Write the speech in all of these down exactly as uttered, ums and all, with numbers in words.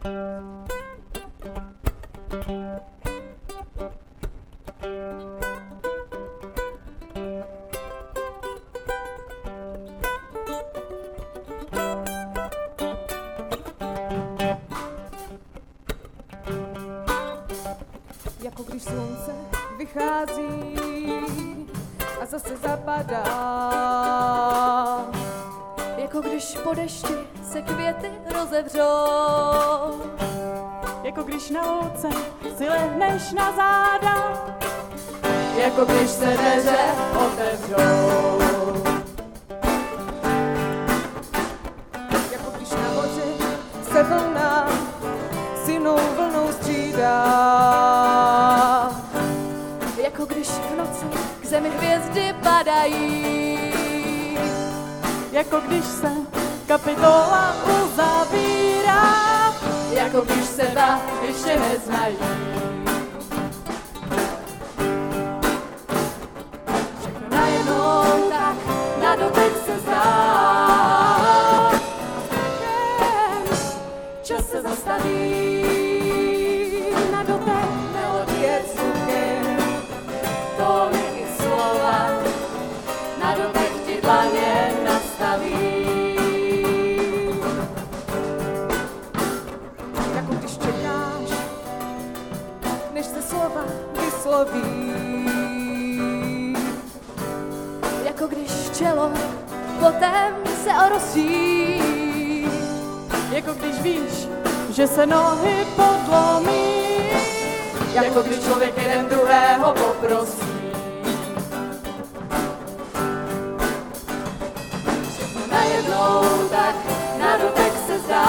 Jako když slunce vychází a zase zapadá. Jako když po dešti se květy rozevřou. Jako když na louce si lehneš na záda. Jako když se dveře otevřou. Jako když na moři se vlna s jinou vlnou střídá. Jako když v noci k zemi hvězdy padají. Jako když se kapitola uzavírá. Jako když se dva ještě neznají. Všechno najednou tak na dotek se zdá. Čas se zastaví. Na dotek melodie zvuky, tóny i slova, na dotek ti dlaně nastaví. Jako když čekáš, než se slova vysloví. Jako když čelo potem se orosí. Jako když víš, že se nohy podlomí. Jako když člověk jeden druhého poprosí. Všechno najednou tak na dotek se zdá.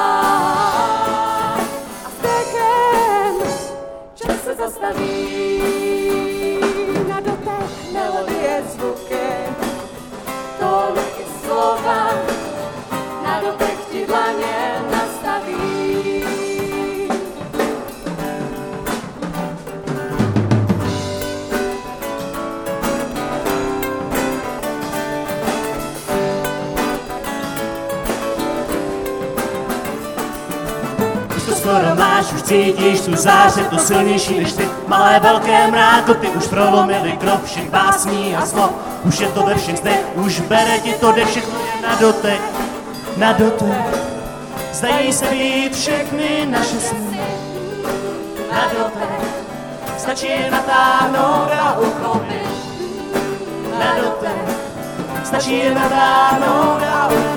A s dechem čas se zastaví. Na dotek melodie zvuky, tóny i slova, na dotek ti dlaně nastaví. Skoro máš, už cítíš tu zář, to silnější než ty. Malé velké mrákoty už prolomily krok všech básní a slov. Už je to ve všech zdech, už bere ti to, jde všechno je na dotek, na dotek. Zdají se být všechny naše sny, na dotek. Stačí je natáhnout a uchopit, na dotek. Stačí je natáhnout a uchopit.